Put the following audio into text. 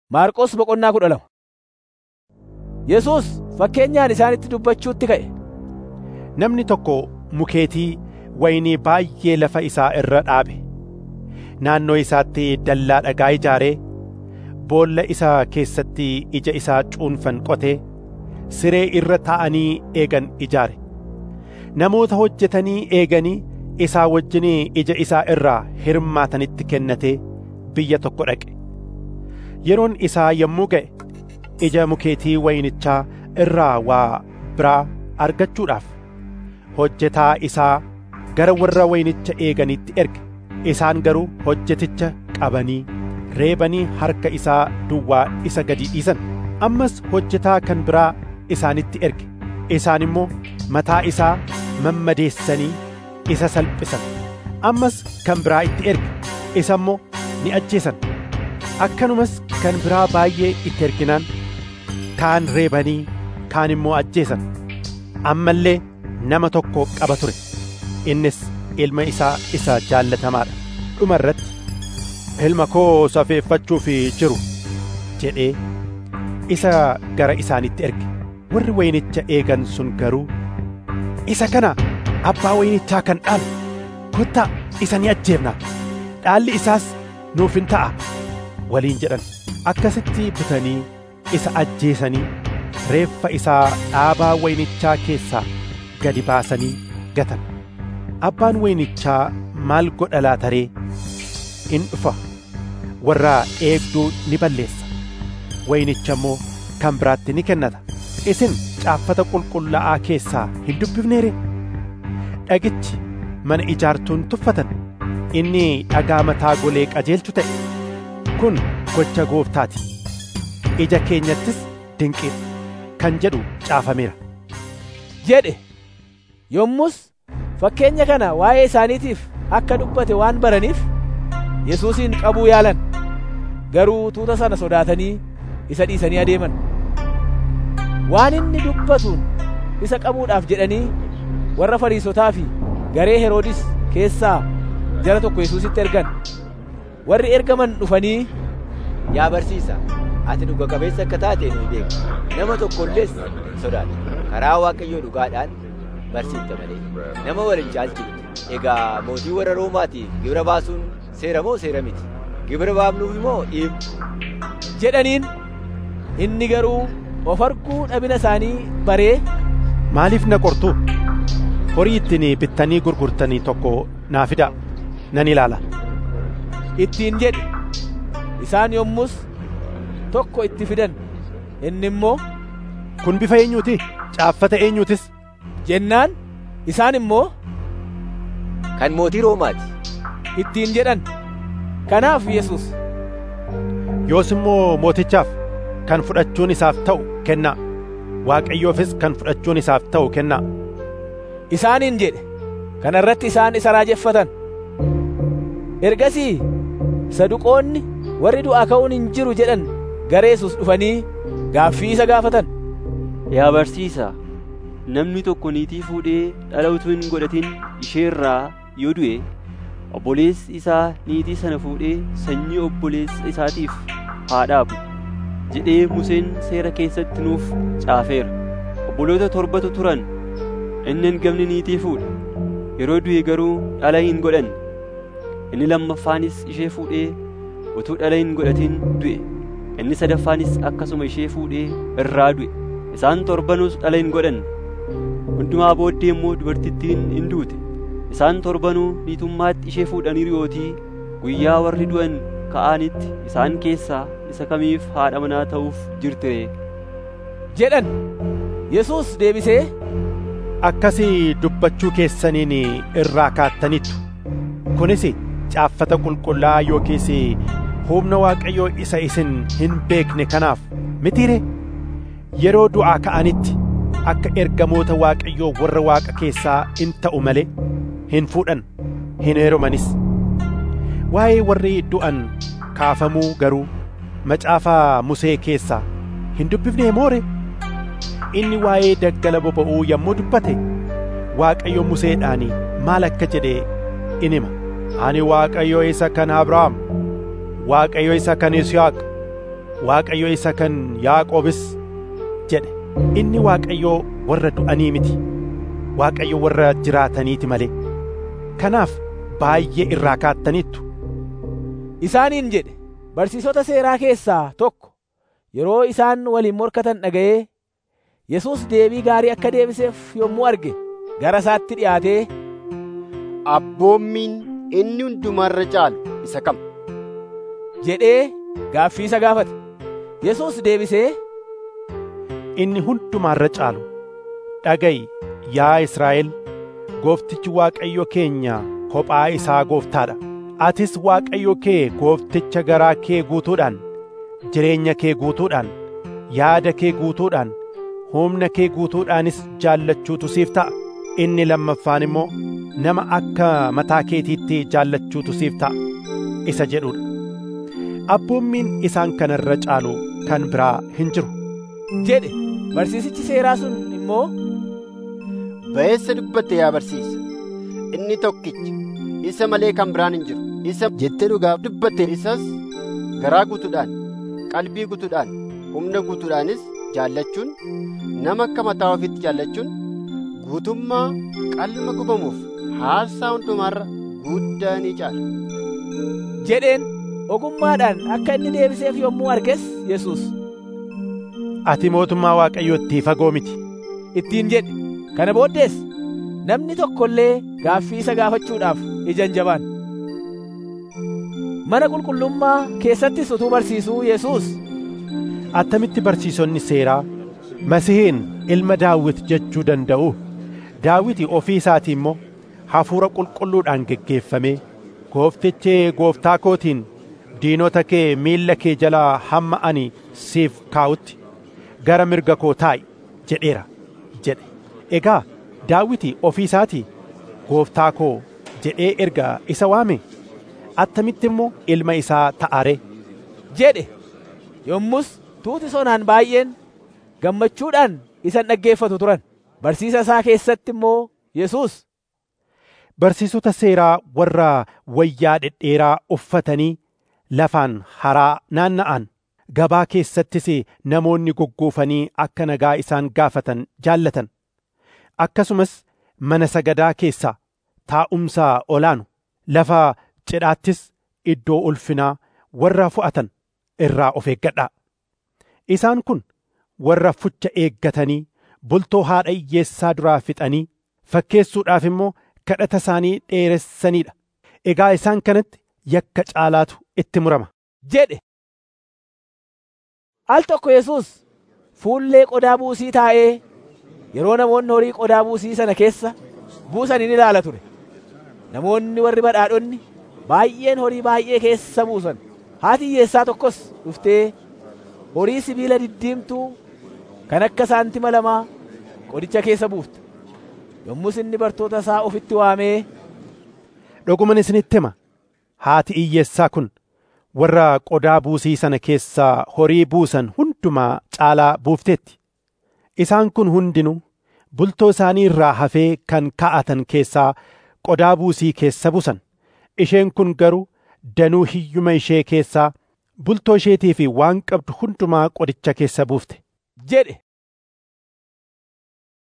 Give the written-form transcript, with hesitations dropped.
Maarqos 12. Yesuus fakkeenyaan isaanitti dubbachuutti ka'e. Namni tokko mukeetii waynii baay'ee lafa isaa irra dhaabe. Naannoo isaatti dallaa dhagaa ijaaree, boolla isaa keessatti ija isaa cuunfan qotee, siree irra taa'anii eegan ijaare. Namoota hojjetanii eeganii isaa wajjin ija isaa irraa hirmaatanitti kennatee biyya tokko dhaqe. Yeroon isaa yommuu ga'e, ija mukeetii waynichaa irraa waa biraa argachuudhaaf hojjetaa isaa gara warra waynicha eeganitti erge. Isaan garuu hojjeticha qabanii reebanii harka isaa duwwaa isa gadi dhiisan. Ammas hojjetaa kan biraa isaanitti erge. Isaan immoo mataa isaa mammadeessanii isa salphisan. Ammas kan biraa itti erge. Isa immoo ni ajjeesan. Akkanumas kan biraa baay'ee itti erginaan kaan reebanii kaan immoo ajjeesan. Ammallee nama tokko qaba ture. Innis ilma isaa isa jaallatamaadha. Dhuma irratti, ilma koo safeeffachuuf jiru jedhee isa gara isaanitti erge. Warri waynicha eegan sun garuu, isa kana abbaa waynichaa kan dhaalu, kottaa isa ni ajjeefna, dhaalli isaas nuuf hin ta'a waliin jedhan. Akkasitti butanii isa ajjeesanii reeffa isaa dhaabaa waynichaa keessaa gadi baasanii gatan. Abbaan waynichaa maal godha laata ree? In dhufa, warra eegduu ni balleessa, waynicha immoo kan biraatti ni kennata. Isin caaffata qulqullaa'aa keessaa hin dubbifnee ree? Dhagichi mana ijaartuun tuffatan, inni dhagaa mataa golee qajeelchu ta'e. Kun gocha Gooftaati, ija keenyattis dinqiidha kan jedhu caafameera jedhe. Yommus fakkeenya kana waa'ee isaaniitiif akka dubbate waan baraniif Yesuusin qabuu yaalan. Garuu tuuta sana sodaatanii isa dhiisanii adeeman. Waan inni dubbatuun isa qabuudhaaf jedhanii warra Fariisotaa fi garee Heroodis keessaa jara tokko Yesuusitti ergan. Warri ergaman dhufanii, yaa barsiisaa, ati dhuga qabeessa akka taate nu beekna. Nama tokko illees sodaatu. Karaa Waaqayyoo dhugaadhaan barsiifta malee nama waliin caalchifte. Egaa mootii warra Roomaatiif gibira baasuun seera moo seera miti? Gibira baafnuuf immoo dhiibu jedhaniin. Inni garuu of arguu dhabina isaanii baree, maaliif na qortu? Horii ittiin bittanii gurgurtanii tokko naa fidaa, nan ilaala ittiin jedhe. Isaan yommus tokko itti fidan. Inni immoo, kun bifa eenyuuti? Caaffata eenyuutis? jennaan. Isaan immoo, kan mootii Roomaati ittiin jedhan. Kanaaf Yesuus, yoos immoo mootichaaf kan fudhachuun isaaf ta'u kennaa, Waaqayyoofis kan fudhachuun isaaf ta'u kennaa isaaniin jedhe. Kana irratti isaan isa raajeffatan. Ergasii Saduqoonni warri du'aa ka'uun hin jiru jedhan gara Yesuus dhufanii gaaffii isa gaafatan. Yaa barsiisaa, namni tokko niitii fuudhee dhala utuu hin godhatin ishee irraa yoo du'e, obboleessi isaa niitii sana fuudhee sanyii obboleessa isaatiif haa dhaabu jedhee Museen seera keessatti nuuf caafeera. Obboloota 7 turan. Inni hangafni niitii fuudhe. Yeroo du'e garuu dhala hin godhanne. Inni lammaffaanis ishee fuudhee utuu dhala hin godhatin du'e. Inni sadaffaanis akkasuma ishee fuudhee irraa du'e. Isaan 7 dhala hin godhanne. Hundumaa booddee immoo dubartittiin hin duute. Isaan 7 niitummaatti ishee fuudhaniiru yootii guyyaa warri du'an ka'anitti isaan keessaa isa kamiif haadha manaa ta'uuf jirti ree? jedhan. Yesuus deebisee, akkasii dubbachuu keessaniin irraa kaattaniittu. Kunis caaffata qulqullaa yookiis humna Waaqayyoo isa isin hin beekne kanaaf mitiire? Yeroo du'aa ka'anitti akka ergamoota Waaqayyoo warra Waaqa keessaa in ta'u malee hin fuudhan, hin heerumanis. Waa'ee warri du'an kaafamuu garuu macaafaa Musee keessaa hin dubbifnee moore? Inni waa'ee daggala boba'uu yommuu dubbate, Waaqayyo Museedhaan maal akka jedhe in hima. Ani Waaqayyo isa kan Abrahaam, Waaqayyo isa kan Yisihaaq, Waaqayyo isa kan Yaaqoobis jedhe. Inni Waaqayyo warra du'anii miti, Waaqayyo warra jiraataniiti malee. Kanaaf baay'ee irraa kaattaniittu. Isaaniin jedhe. Barsiisota seeraa keessaa tokko yeroo isaan waliin morkatan dhaga'ee Yesuus deebii gaarii akka deebiseef yommuu arge gara isaatti dhi'aatee, Abboommiin inni hundumarra caalu isa kam? jedhee gaaffii isa gaafate. Yesuus deebisee, Inni hundumarra caalu dhaga'i yaa Israa'el, Gooftichi Waaqayyo keenya kophaa isaa Gooftaadha. Atis Waaqayyo kee Goofticha garaa kee guutuudhaan, jireenya kee guutuudhaan, yaada kee guutuudhaan, humna kee guutuudhaanis jaallachuutu siif ta'a. Inni lammaffaan immoo nama akka mataa keetiitti jaallachuutu siif ta'a isa jedhudha. Abboommiin isaan kanarra caalu kan biraa hin jiru jedhe. Barsiisichi seeraa sun immoo, Ba'eessa dubbatte yaa barsiisa, inni tokkichi, isa malee kan biraan hin jiru. Isa jettee dhugaaf dubbatte, isas garaa guutuudhaan, qalbii guutuudhaan, humna guutuudhaanis jaallachuun, nama akka mataa ofiitti jaallachuun, guutummaa qalma gubamuuf aarsaa hundumaarra guddaa ni caala jedheen. Ogummaadhaan akka inni deebiseef yommuu arges Yesuus, Ati mootummaa Waaqayyootti fagoo miti ittiin jedhe. Kana booddees namni tokko illee gaaffii isa gaafachuudhaaf ija hin jabaan. Mana qulqullummaa keessattis utuu barsiisuu Yesuus, Attamitti barsiisonni seeraa Masihiin ilma Daawit jechuu danda'u? Daawiti ofii isaatii immoo hafuura qulqulluudhaan geggeeffamee, Gooftichi Gooftaa kootiin diinota kee miilla kee jalaa hamma ani siif kaa'utti gara mirga koo taa'i jedheera jedhe. Egaa Daawiti ofii isaatii Gooftaa koo jedhee erga isa waame, attamitti immoo ilma isaa ta'are jedhe. Yommus tuuti sonaan baay'een gammachuudhaan isan dhaggeeffatu turan. Barsiisa isaa keessatti immoo Yesuus, Barsiisota seeraa warra wayyaa dhedheeraa uffatanii lafaan haraa naanna'an, gabaa keessattis namoonni goggoofanii akka nagaa isaan gaafatan jaallatan, akkasumas mana sagadaa keessaa taa'umsaa olaanu, lafa cidhaattis iddoo ulfinaa warra fo'atan irraa of eeggadhaa. Isaan kun warra fucha eeggatanii bultoo haadha hiyyeessaa duraa fixanii fakkeessuudhaaf immoo kadhata isaanii dheeressaniidha. Egaa isaan kanatti yakka caalaatu itti murama jedhe. Al tokko Yesuus fuullee qodaa buusii taa'ee yeroo namoonni horii qodaa buusii sana keessa buusan in ilaala ture. Namoonni warri badhaadhonni baay'een horii baay'ee keessa buusan. Haati hiyyeessaa tokkos dhuftee horii sibiila diddiimtuu kan akka saantima lamaa qodicha keessa buufte. Yommus inni bartoota isaa ofitti waamee, Dhuguman isinitti hima, haati hiyyeessaa kun warra qodaa buusii sana keessaa horii buusan hundumaa caalaa buufteetti. Isaan kun hundinuu bultoo isaanii irraa hafee kan kaa'atan keessaa qodaa buusii keessa buusan. Isheen kun garuu danuu hiyyuma ishee keessaa bultoo isheetii fi waan qabdu hundumaa qodicha keessa buufte jedhe.